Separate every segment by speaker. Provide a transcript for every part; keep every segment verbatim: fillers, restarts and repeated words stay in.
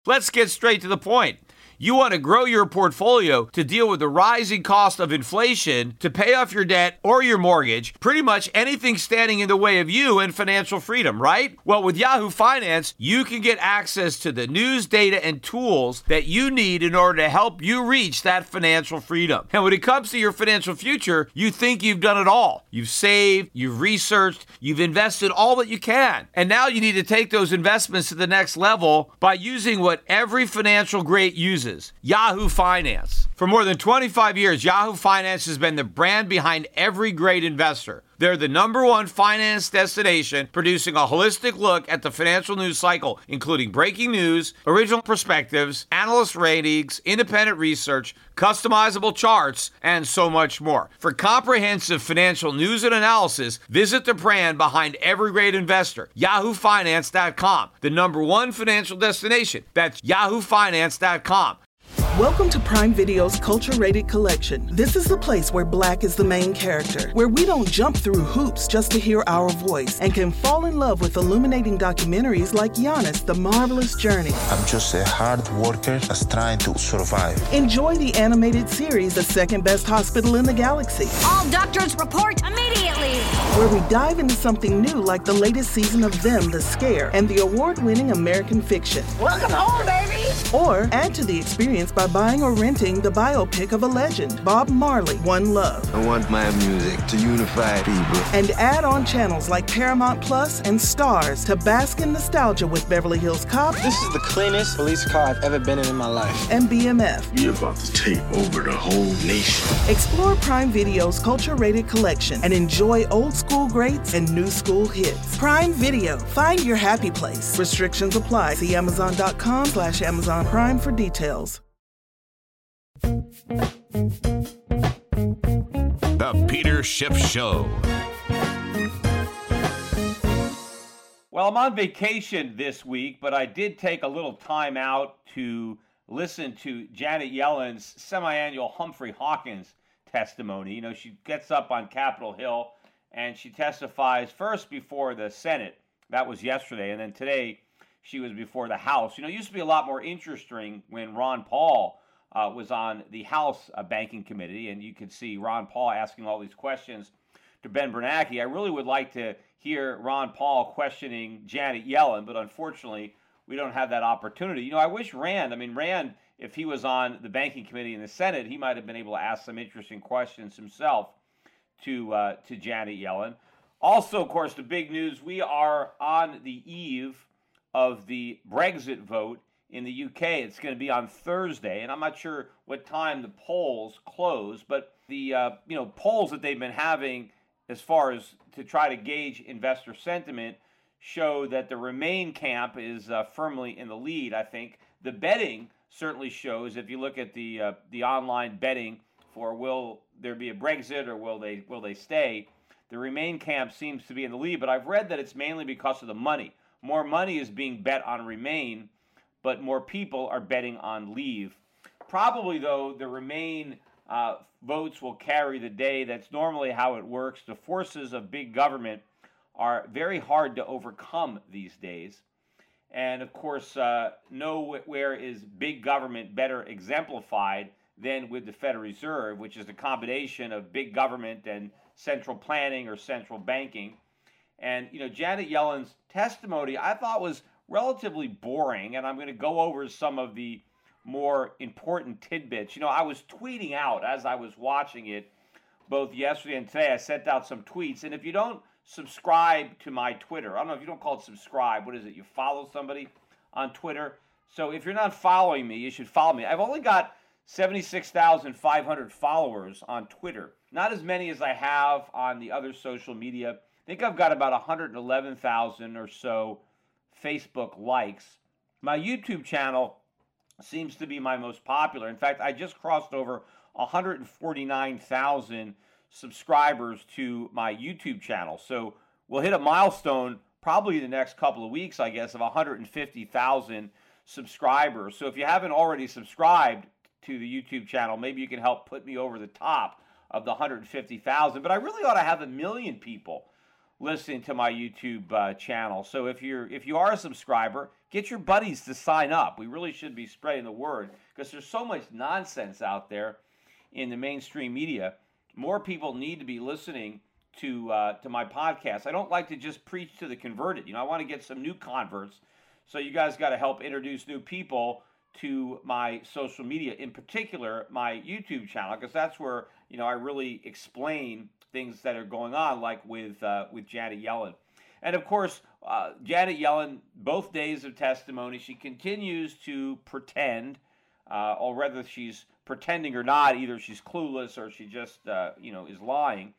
Speaker 1: Let's get straight to the point. You want to grow your portfolio to deal with the rising cost of inflation, to pay off your debt or your mortgage, pretty much anything standing in the way of you and financial freedom, right? Well, with Yahoo Finance, you can get access to the news, data, and tools that you need in order to help you reach that financial freedom. And when it comes to your financial future, you think you've done it all. You've saved, you've researched, you've invested all that you can. And now you need to take those investments to the next level by using what every financial great uses. Yahoo Finance. For more than twenty-five years, Yahoo Finance has been the brand behind every great investor. They're the number one finance destination, producing a holistic look at the financial news cycle, including breaking news, original perspectives, analyst ratings, independent research, customizable charts, and so much more. For comprehensive financial news and analysis, visit the brand behind every great investor, yahoo finance dot com, the number one financial destination. That's yahoo finance dot com.
Speaker 2: Welcome to Prime Video's Culture-Rated Collection. This is the place where Black is the main character, where we don't jump through hoops just to hear our voice, and can fall in love with illuminating documentaries like Giannis, The Marvelous Journey.
Speaker 3: I'm just a hard worker that's trying to survive.
Speaker 2: Enjoy the animated series, The Second Best Hospital in the Galaxy.
Speaker 4: All doctors report immediately!
Speaker 2: Where we dive into something new like the latest season of Them, The Scare, and the award-winning American Fiction.
Speaker 4: Welcome home, baby!
Speaker 2: Or add to the experience by buying or renting the biopic of a legend, Bob Marley, One Love.
Speaker 5: I want my music to unify people.
Speaker 2: And add on channels like Paramount Plus and Stars to bask in nostalgia with Beverly Hills Cop.
Speaker 6: This is the cleanest police car I've ever been in in my life.
Speaker 2: And B M F.
Speaker 7: You're about to take over the whole nation.
Speaker 2: Explore Prime Video's Culture-Rated Collection and enjoy old school greats and new school hits. Prime Video. Find your happy place. Restrictions apply. See amazon.com slash Amazon Prime for details.
Speaker 8: The Peter Schiff Show.
Speaker 1: Well, I'm on vacation this week, but I did take a little time out to listen to Janet Yellen's semi-annual Humphrey Hawkins testimony. You know, she gets up on Capitol Hill and she testifies first before the Senate. That was yesterday. And then today she was before the House. You know, it used to be a lot more interesting when Ron Paul Uh, was on the House uh, Banking Committee, and you could see Ron Paul asking all these questions to Ben Bernanke. I really would like to hear Ron Paul questioning Janet Yellen, but unfortunately, we don't have that opportunity. You know, I wish Rand, I mean, Rand, if he was on the Banking Committee in the Senate, he might have been able to ask some interesting questions himself to, uh, to Janet Yellen. Also, of course, the big news, we are on the eve of the Brexit vote in the U K. It's going to be on Thursday, and I'm not sure what time the polls close, but the uh, you know polls that they've been having as far as to try to gauge investor sentiment show that the Remain camp is uh, firmly in the lead. I think the betting certainly shows, if you look at the uh, the online betting for will there be a Brexit or will they will they stay, the Remain camp seems to be in the lead, but I've read that it's mainly because of the money. More money is being bet on Remain, but more people are betting on Leave. Probably, though, the Remain uh, votes will carry the day. That's normally how it works. The forces of big government are very hard to overcome these days. And, of course, uh, nowhere is big government better exemplified than with the Federal Reserve, which is a combination of big government and central planning or central banking. And, you know, Janet Yellen's testimony I thought was relatively boring, and I'm going to go over some of the more important tidbits. You know, I was tweeting out as I was watching it, both yesterday and today. I sent out some tweets, and if you don't subscribe to my Twitter, I don't know if you don't call it subscribe, what is it? You follow somebody on Twitter? So if you're not following me, you should follow me. I've only got seventy-six thousand five hundred followers on Twitter, not as many as I have on the other social media. I think I've got about one hundred eleven thousand or so Facebook likes. My YouTube channel seems to be my most popular. In fact, I just crossed over one hundred forty-nine thousand subscribers to my YouTube channel. So we'll hit a milestone probably the next couple of weeks, I guess, of one hundred fifty thousand subscribers. So if you haven't already subscribed to the YouTube channel, maybe you can help put me over the top of the one hundred fifty thousand. But I really ought to have a million people listening to my YouTube uh, channel. So if you're if you are a subscriber, get your buddies to sign up. We really should be spreading the word because there's so much nonsense out there in the mainstream media. More people need to be listening to uh, to my podcast. I don't like to just preach to the converted. You know, I want to get some new converts. So you guys got to help introduce new people to my social media, in particular my YouTube channel, because that's where, you know, I really explain things that are going on, like with uh, with Janet Yellen. And of course, uh, Janet Yellen, both days of testimony, she continues to pretend, uh, or whether she's pretending or not, either she's clueless or she just, uh, you know, is lying.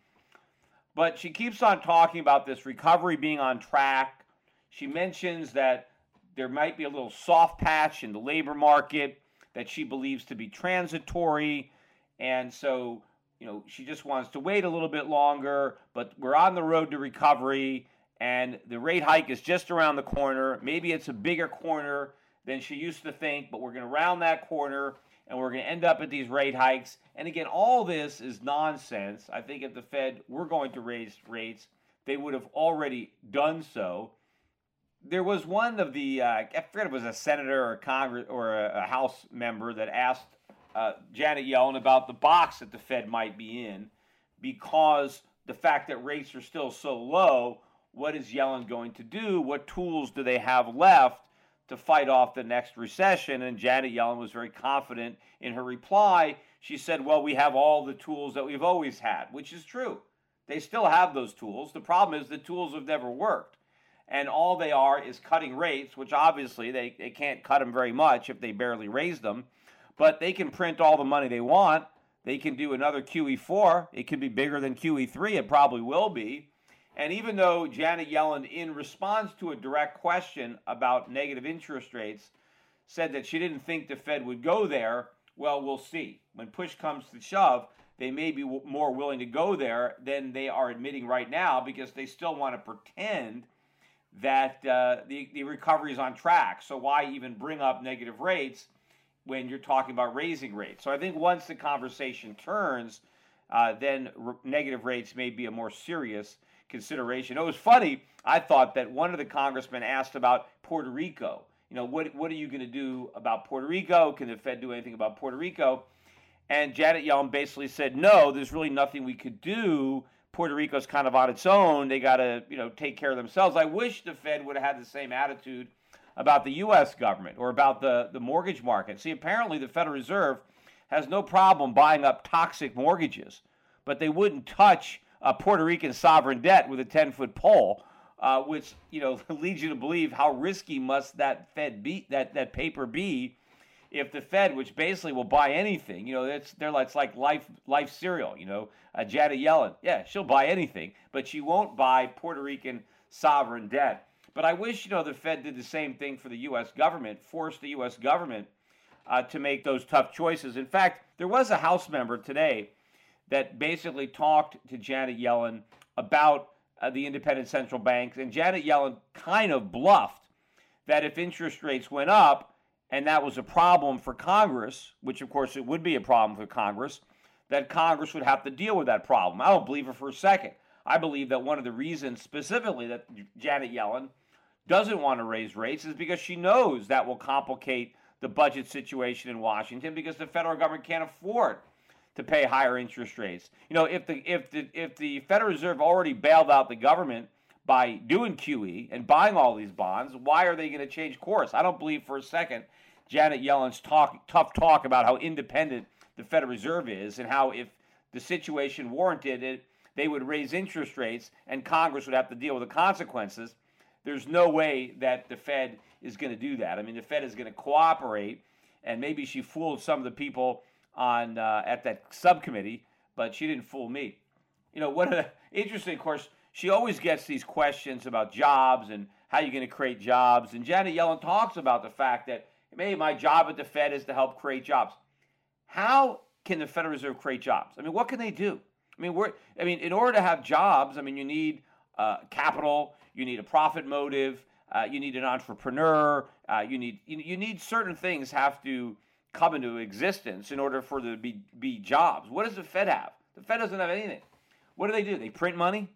Speaker 1: But she keeps on talking about this recovery being on track. She mentions that there might be a little soft patch in the labor market that she believes to be transitory. And so, you know, she just wants to wait a little bit longer, but we're on the road to recovery, and the rate hike is just around the corner. Maybe it's a bigger corner than she used to think, but we're going to round that corner, and we're going to end up at these rate hikes. And again, all this is nonsense. I think if the Fed were going to raise rates, they would have already done so. There was one of the, uh, I forget if it was a senator or a Congress or a, a House member that asked uh, Janet Yellen about the box that the Fed might be in, because the fact that rates are still so low, what is Yellen going to do? What tools do they have left to fight off the next recession? And Janet Yellen was very confident in her reply. She said, well, we have all the tools that we've always had, which is true. They still have those tools. The problem is the tools have never worked. And all they are is cutting rates, which obviously they, they can't cut them very much if they barely raise them. But they can print all the money they want. They can do another Q E four. It can be bigger than Q E three. It probably will be. And even though Janet Yellen, in response to a direct question about negative interest rates, said that she didn't think the Fed would go there, well, we'll see. When push comes to shove, they may be w- more willing to go there than they are admitting right now, because they still want to pretend that uh, the, the recovery is on track. So why even bring up negative rates when you're talking about raising rates? So I think once the conversation turns, uh, then r- negative rates may be a more serious consideration. It was funny. I thought that one of the congressmen asked about Puerto Rico. You know, what what are you going to do about Puerto Rico? Can the Fed do anything about Puerto Rico? And Janet Yellen basically said, no, there's really nothing we could do. Puerto Rico's kind of on its own. They got to, you know, take care of themselves. I wish the Fed would have had the same attitude about the U S government or about the, the mortgage market. See, apparently the Federal Reserve has no problem buying up toxic mortgages, but they wouldn't touch a Puerto Rican sovereign debt with a ten-foot pole, uh, which, you know, leads you to believe how risky must that Fed be, that, that paper be, if the Fed, which basically will buy anything, you know, it's they're like, it's like life life cereal, you know, uh, Janet Yellen, yeah, she'll buy anything, but she won't buy Puerto Rican sovereign debt. But I wish, you know, the Fed did the same thing for the U S government, force the U S government uh, to make those tough choices. In fact, there was a House member today that basically talked to Janet Yellen about uh, the independent central banks, and Janet Yellen kind of bluffed that if interest rates went up, and that was a problem for Congress, which of course it would be a problem for Congress, that Congress would have to deal with that problem. I don't believe her for a second. I believe that one of the reasons specifically that Janet Yellen doesn't want to raise rates is because she knows that will complicate the budget situation in Washington, because the federal government can't afford to pay higher interest rates. You know, if the if the if the Federal Reserve already bailed out the government by doing Q E and buying all these bonds, why are they going to change course? I don't believe for a second Janet Yellen's talk, tough talk about how independent the Federal Reserve is and how if the situation warranted it, they would raise interest rates and Congress would have to deal with the consequences. There's no way that the Fed is going to do that. I mean, the Fed is going to cooperate, and maybe she fooled some of the people on uh, at that subcommittee, but she didn't fool me. You know, what a, interesting, of course, she always gets these questions about jobs and how you're going to create jobs. And Janet Yellen talks about the fact that, hey, my job at the Fed is to help create jobs. How can the Federal Reserve create jobs? I mean, what can they do? I mean, we're, I mean, in order to have jobs, I mean, you need uh, capital, you need a profit motive, uh, you need an entrepreneur, uh, you need you, you need certain things have to come into existence in order for there to be, be jobs. What does the Fed have? The Fed doesn't have anything. What do they do? They print money.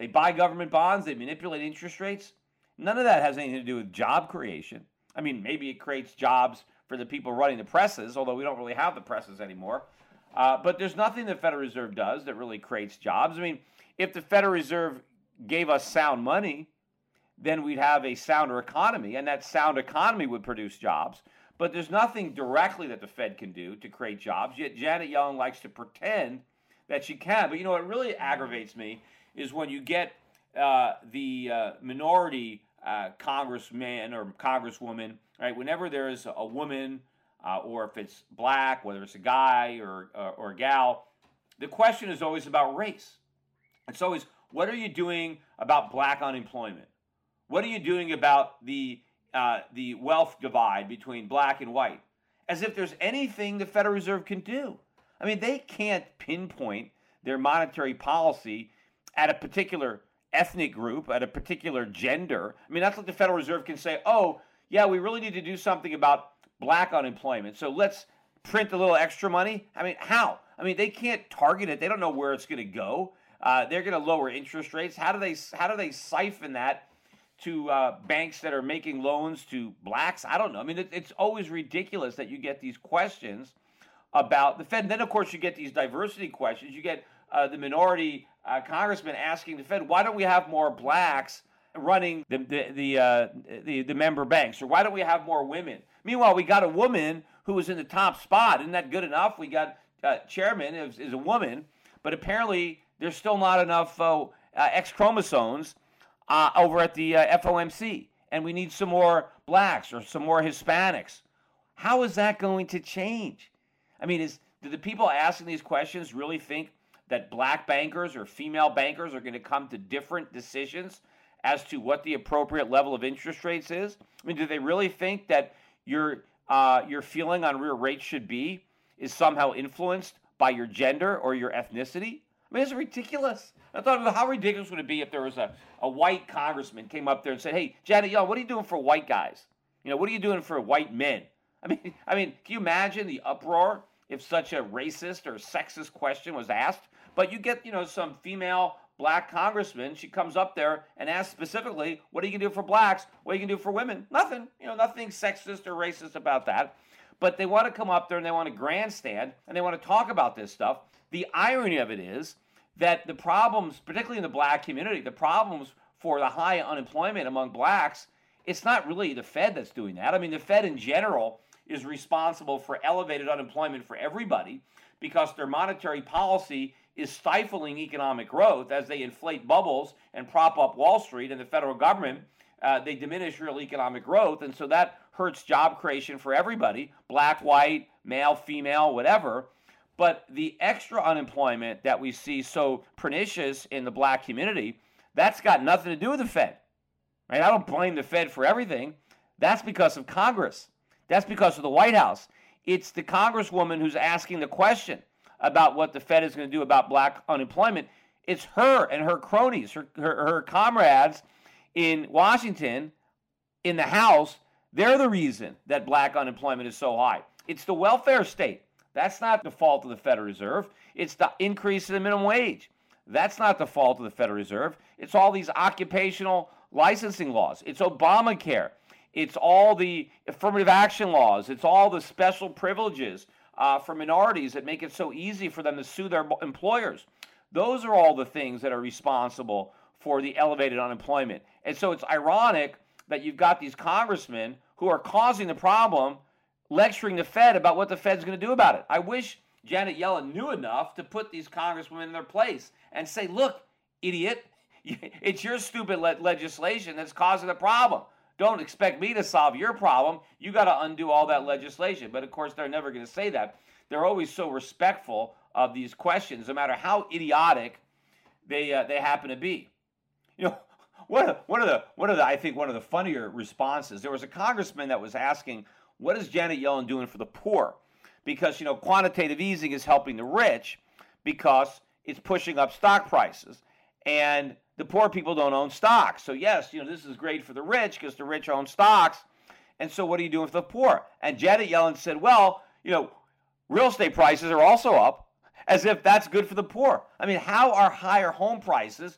Speaker 1: They buy government bonds. They manipulate interest rates. None of that has anything to do with job creation. I mean, maybe it creates jobs for the people running the presses, although we don't really have the presses anymore. Uh, but there's nothing the Federal Reserve does that really creates jobs. I mean, if the Federal Reserve gave us sound money, then we'd have a sounder economy, and that sound economy would produce jobs. But there's nothing directly that the Fed can do to create jobs, yet Janet Yellen likes to pretend that she can. But, you know, what really aggravates me is when you get uh, the uh, minority uh, congressman or congresswoman, right, whenever there is a woman uh, or if it's black, whether it's a guy or, uh, or a gal, the question is always about race. It's always, what are you doing about black unemployment? What are you doing about the uh, the wealth divide between black and white? As if there's anything the Federal Reserve can do. I mean, they can't pinpoint their monetary policy at a particular ethnic group, at a particular gender. I mean, that's like the Federal Reserve can say, oh, yeah, we really need to do something about black unemployment, so let's print a little extra money. I mean, how? I mean, they can't target it. They don't know where it's going to go. Uh, they're going to lower interest rates. How do they how do they siphon that to uh, banks that are making loans to blacks? I don't know. I mean, it, it's always ridiculous that you get these questions about the Fed. And then, of course, you get these diversity questions. You get uh, the minority uh, congressman asking the Fed, why don't we have more blacks running the the the, uh, the the member banks? Or why don't we have more women? Meanwhile, we got a woman who was in the top spot. Isn't that good enough? We got uh, chairman is, is a woman, but apparently there's still not enough uh, uh, X chromosomes uh, over at the uh, F O M C, and we need some more blacks or some more Hispanics. How is that going to change? I mean, is do the people asking these questions really think that black bankers or female bankers are going to come to different decisions as to what the appropriate level of interest rates is? I mean, do they really think that your uh, your feeling on where rates should be is somehow influenced by your gender or your ethnicity? I mean, it's ridiculous. I thought, how ridiculous would it be if there was a, a white congressman came up there and said, hey, Janet Yellen, what are you doing for white guys? You know, what are you doing for white men? I mean, I mean, can you imagine the uproar if such a racist or sexist question was asked? But you get, you know, some female black congressman, she comes up there and asks specifically, what are you going to do for blacks? What are you going to do for women? Nothing. You know, nothing sexist or racist about that. But they want to come up there and they want to grandstand and they want to talk about this stuff. The irony of it is that the problems, particularly in the black community, the problems for the high unemployment among blacks, it's not really the Fed that's doing that. I mean, the Fed in general is responsible for elevated unemployment for everybody because their monetary policy is stifling economic growth as they inflate bubbles and prop up Wall Street and the federal government. Uh, they diminish real economic growth, and so that hurts job creation for everybody, black, white, male, female, whatever. But the extra unemployment that we see so pernicious in the black community, that's got nothing to do with the Fed. Right? I don't blame the Fed for everything. That's because of Congress. That's because of the White House. It's the congresswoman who's asking the question about what the Fed is going to do about black unemployment. It's her and her cronies, her, her, her comrades in Washington, in the House. They're the reason that black unemployment is so high. It's the welfare state. That's not the fault of the Federal Reserve. It's the increase in the minimum wage. That's not the fault of the Federal Reserve. It's all these occupational licensing laws. It's Obamacare. It's all the affirmative action laws. It's all the special privileges uh, for minorities that make it so easy for them to sue their employers. Those are all the things that are responsible for the elevated unemployment. And so it's ironic that you've got these congressmen who are causing the problem, lecturing the Fed about what the Fed's going to do about it. I wish Janet Yellen knew enough to put these congresswomen in their place and say, look, idiot, it's your stupid le- legislation that's causing the problem. Don't expect me to solve your problem. You got to undo all that legislation. But, of course, they're never going to say that. They're always so respectful of these questions, no matter how idiotic they uh, they happen to be. You know, one of, one of the one of the I think one of the funnier responses, there was a congressman that was asking, what is Janet Yellen doing for the poor? Because, you know, quantitative easing is helping the rich because it's pushing up stock prices. And the poor people don't own stocks. So, yes, you know, this is great for the rich because the rich own stocks. And so what are you doing for the poor? And Janet Yellen said, well, you know, real estate prices are also up, as if that's good for the poor. I mean, how are higher home prices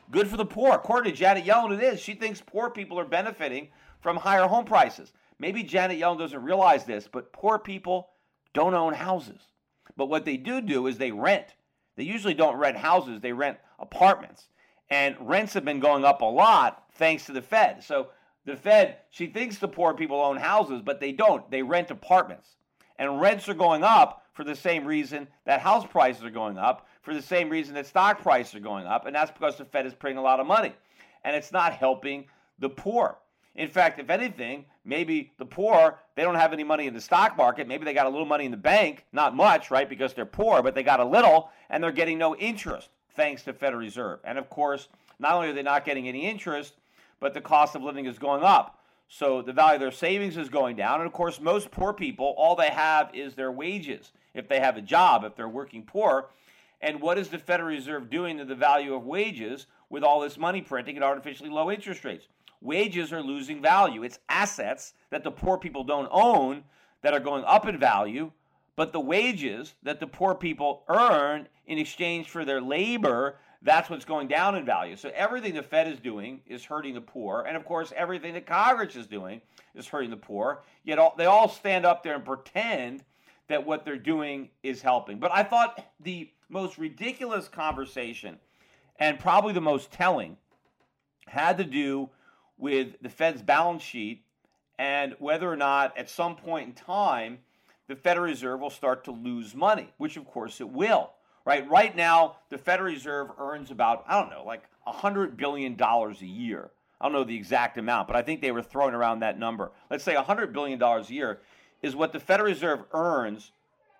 Speaker 1: good for the poor. According to Janet Yellen, it is. She thinks poor people are benefiting from higher home prices. Maybe Janet Yellen doesn't realize this, but poor people don't own houses. But what they do do is they rent. They usually don't rent houses. They rent apartments. And rents have been going up a lot thanks to the Fed. So the Fed, she thinks the poor people own houses, but they don't. They rent apartments. And rents are going up for the same reason that house prices are going up, for the same reason that stock prices are going up, and that's because the Fed is printing a lot of money. And it's not helping the poor. In fact, if anything, maybe the poor, they don't have any money in the stock market. Maybe they got a little money in the bank, not much, right, because they're poor, but they got a little, and they're getting no interest thanks to Federal Reserve. And of course, not only are they not getting any interest, but the cost of living is going up. So the value of their savings is going down. And of course, most poor people, all they have is their wages, if they have a job, if they're working poor. And what is the Federal Reserve doing to the value of wages with all this money printing and artificially low interest rates? Wages are losing value. It's assets that the poor people don't own that are going up in value, but the wages that the poor people earn in exchange for their labor, that's what's going down in value. So everything the Fed is doing is hurting the poor, and of course everything that Congress is doing is hurting the poor, yet all, they all stand up there and pretend that what they're doing is helping. But I thought the most ridiculous conversation, and probably the most telling, had to do with the Fed's balance sheet and whether or not at some point in time the Federal Reserve will start to lose money, which of course it will. Right? Right now, the Federal Reserve earns about, I don't know, like one hundred billion dollars a year. I don't know the exact amount, but I think they were throwing around that number. Let's say one hundred billion dollars a year is what the Federal Reserve earns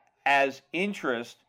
Speaker 1: as interest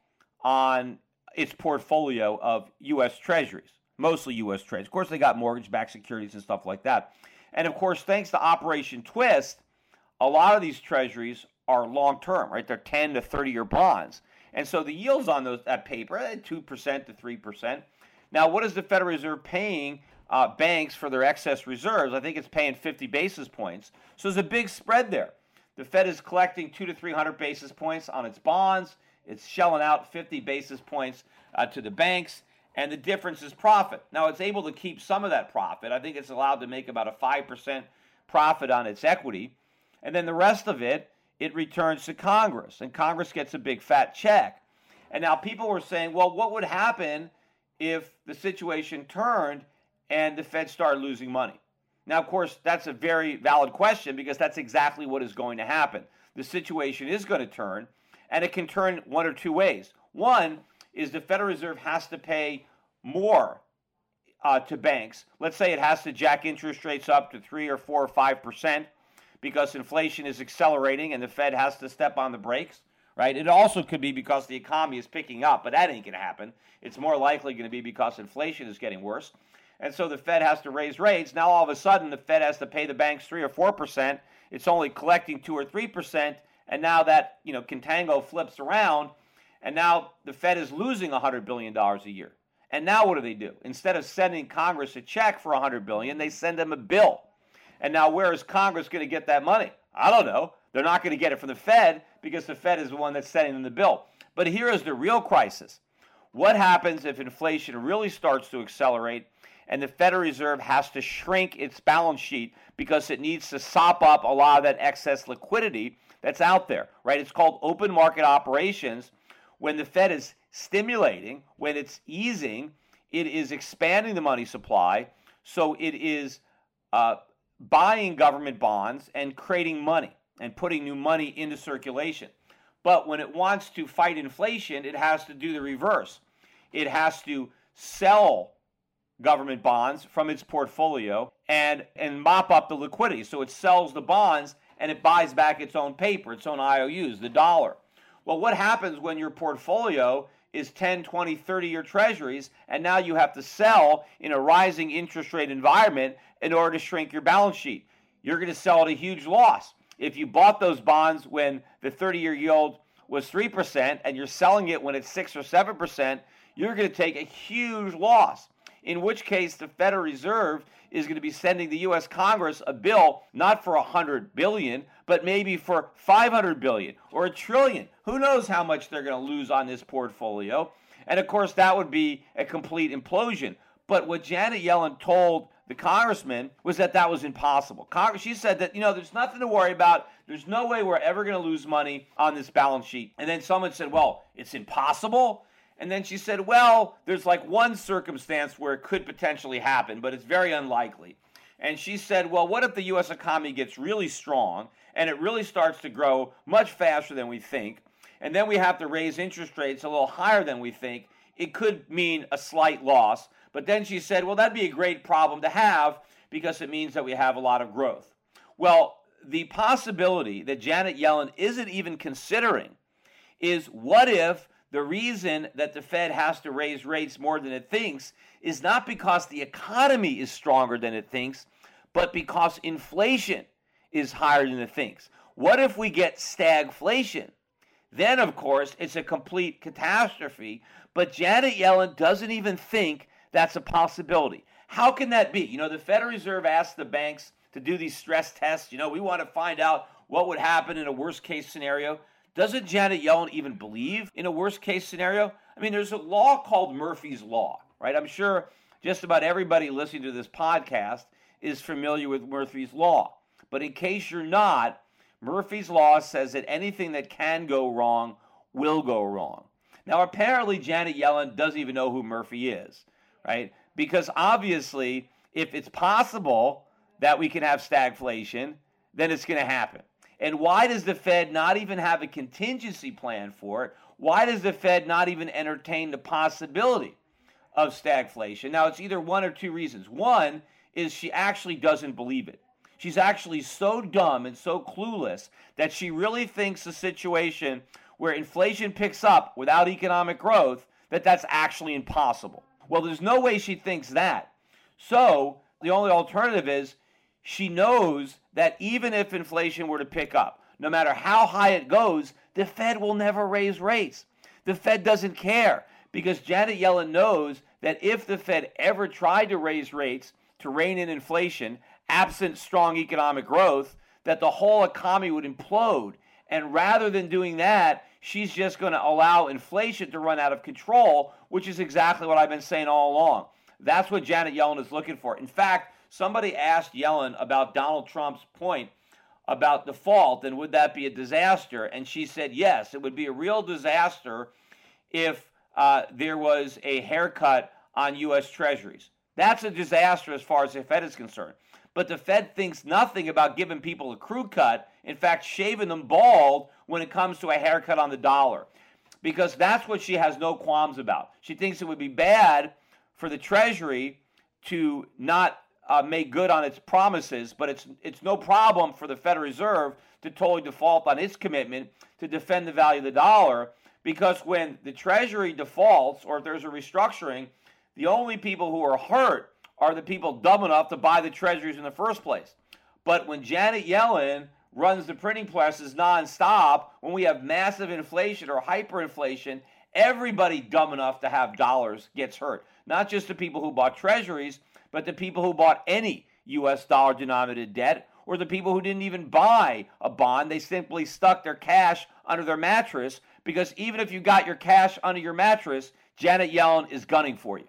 Speaker 1: on its portfolio of U S Treasuries, mostly U S Treasuries. Of course, they got mortgage-backed securities and stuff like that. And of course, thanks to Operation Twist, a lot of these treasuries are long-term, right? They're ten to thirty-year bonds. And so the yields on those that paper, two percent to three percent. Now, what is the Federal Reserve paying uh, banks for their excess reserves? I think it's paying fifty basis points. So there's a big spread there. The Fed is collecting two to three hundred basis points on its bonds. It's shelling out fifty basis points uh, to the banks, and the difference is profit. Now, it's able to keep some of that profit. I think it's allowed to make about a five percent profit on its equity. And then the rest of it, it returns to Congress, and Congress gets a big fat check. And now people were saying, well, what would happen if the situation turned and the Fed started losing money? Now, of course, that's a very valid question because that's exactly what is going to happen. The situation is going to turn, and it can turn one or two ways. One is the Federal Reserve has to pay more uh, to banks. Let's say it has to jack interest rates up to three or four or five percent. Because inflation is accelerating and the Fed has to step on the brakes, right? It also could be because the economy is picking up, but that ain't going to happen. It's more likely going to be because inflation is getting worse. And so the Fed has to raise rates. Now all of a sudden the Fed has to pay the banks three or four percent. It's only collecting two or three percent. And now that, you know, contango flips around, and now the Fed is losing one hundred billion dollars a year. And now what do they do? Instead of sending Congress a check for one hundred billion dollars, they send them a bill. And now where is Congress going to get that money? I don't know. They're not going to get it from the Fed because the Fed is the one that's sending them the bill. But here is the real crisis. What happens if inflation really starts to accelerate and the Federal Reserve has to shrink its balance sheet because it needs to sop up a lot of that excess liquidity that's out there, right? It's called open market operations. When the Fed is stimulating, when it's easing, it is expanding the money supply. So it is uh, buying government bonds and creating money and putting new money into circulation. But when it wants to fight inflation, it has to do the reverse. It has to sell government bonds from its portfolio and, and mop up the liquidity. So it sells the bonds and it buys back its own paper, its own I O Us, the dollar. Well, what happens when your portfolio is ten, twenty, thirty-year treasuries, and now you have to sell in a rising interest rate environment in order to shrink your balance sheet? You're going to sell at a huge loss. If you bought those bonds when the thirty-year yield was three percent and you're selling it when it's six or seven percent, you're going to take a huge loss, in which case the Federal Reserve is going to be sending the U S Congress a bill not for one hundred billion dollars, but maybe for five hundred billion dollars or a trillion. Who knows how much they're going to lose on this portfolio? And of course, that would be a complete implosion. But what Janet Yellen told the congressman was that that was impossible. Congress, she said that, you know, there's nothing to worry about. There's no way we're ever going to lose money on this balance sheet. And then someone said, well, it's impossible. And then she said, well, there's like one circumstance where it could potentially happen, but it's very unlikely. And she said, well, what if the U S economy gets really strong and it really starts to grow much faster than we think, and then we have to raise interest rates a little higher than we think? It could mean a slight loss. But then she said, well, that'd be a great problem to have because it means that we have a lot of growth. Well, the possibility that Janet Yellen isn't even considering is, what if the reason that the Fed has to raise rates more than it thinks is not because the economy is stronger than it thinks, but because inflation is higher than it thinks? What if we get stagflation? Then, of course, it's a complete catastrophe. But Janet Yellen doesn't even think that's a possibility. How can that be? You know, the Federal Reserve asked the banks to do these stress tests. You know, we want to find out what would happen in a worst-case scenario. Doesn't Janet Yellen even believe in a worst-case scenario? I mean, there's a law called Murphy's Law, right? I'm sure just about everybody listening to this podcast is familiar with Murphy's Law. But in case you're not, Murphy's Law says that anything that can go wrong will go wrong. Now, apparently, Janet Yellen doesn't even know who Murphy is, right? Because obviously, if it's possible that we can have stagflation, then it's going to happen. And why does the Fed not even have a contingency plan for it? Why does the Fed not even entertain the possibility of stagflation? Now, it's either one or two reasons. One is she actually doesn't believe it. She's actually so dumb and so clueless that she really thinks the situation where inflation picks up without economic growth, that that's actually impossible. Well, there's no way she thinks that. So the only alternative is she knows that even if inflation were to pick up, no matter how high it goes, the Fed will never raise rates. The Fed doesn't care because Janet Yellen knows that if the Fed ever tried to raise rates to rein in inflation, absent strong economic growth, that the whole economy would implode. And rather than doing that, she's just going to allow inflation to run out of control, which is exactly what I've been saying all along. That's what Janet Yellen is looking for. In fact, somebody asked Yellen about Donald Trump's point about default and would that be a disaster? And she said, yes, it would be a real disaster if uh, there was a haircut on U S Treasuries. That's a disaster as far as the Fed is concerned. But the Fed thinks nothing about giving people a crew cut, in fact, shaving them bald when it comes to a haircut on the dollar. Because that's what she has no qualms about. She thinks it would be bad for the Treasury to not uh, make good on its promises, but it's it's no problem for the Federal Reserve to totally default on its commitment to defend the value of the dollar, because when the Treasury defaults or if there's a restructuring, the only people who are hurt are the people dumb enough to buy the treasuries in the first place. But when Janet Yellen runs the printing presses nonstop, when we have massive inflation or hyperinflation, everybody dumb enough to have dollars gets hurt. Not just the people who bought treasuries, but the people who bought any U S dollar-denominated debt, or the people who didn't even buy a bond. They simply stuck their cash under their mattress, because even if you got your cash under your mattress, Janet Yellen is gunning for you.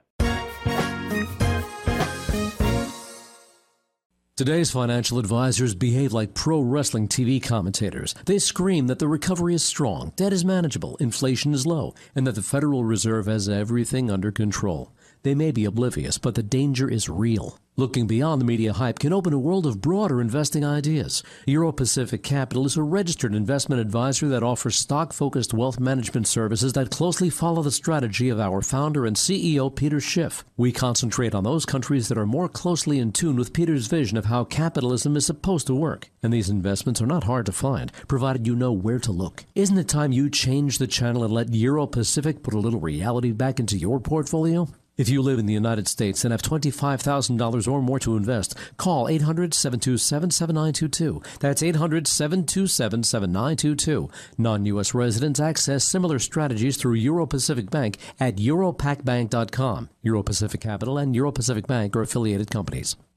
Speaker 9: Today's financial advisors behave like pro wrestling T V commentators. They scream that the recovery is strong, debt is manageable, inflation is low, and that the Federal Reserve has everything under control. They may be oblivious, but the danger is real. Looking beyond the media hype can open a world of broader investing ideas. Euro Pacific Capital is a registered investment advisor that offers stock-focused wealth management services that closely follow the strategy of our founder and C E O, Peter Schiff. We concentrate on those countries that are more closely in tune with Peter's vision of how capitalism is supposed to work. And these investments are not hard to find, provided you know where to look. Isn't it time you change the channel and let Euro Pacific put a little reality back into your portfolio? If you live in the United States and have twenty-five thousand dollars or more to invest, call eight hundred, seven two seven, seven nine two two. That's eight hundred, seven two seven, seven nine two two. Non-U S residents access similar strategies through Euro Pacific Bank at euro pac bank dot com. Euro Pacific Capital and Euro Pacific Bank are affiliated companies.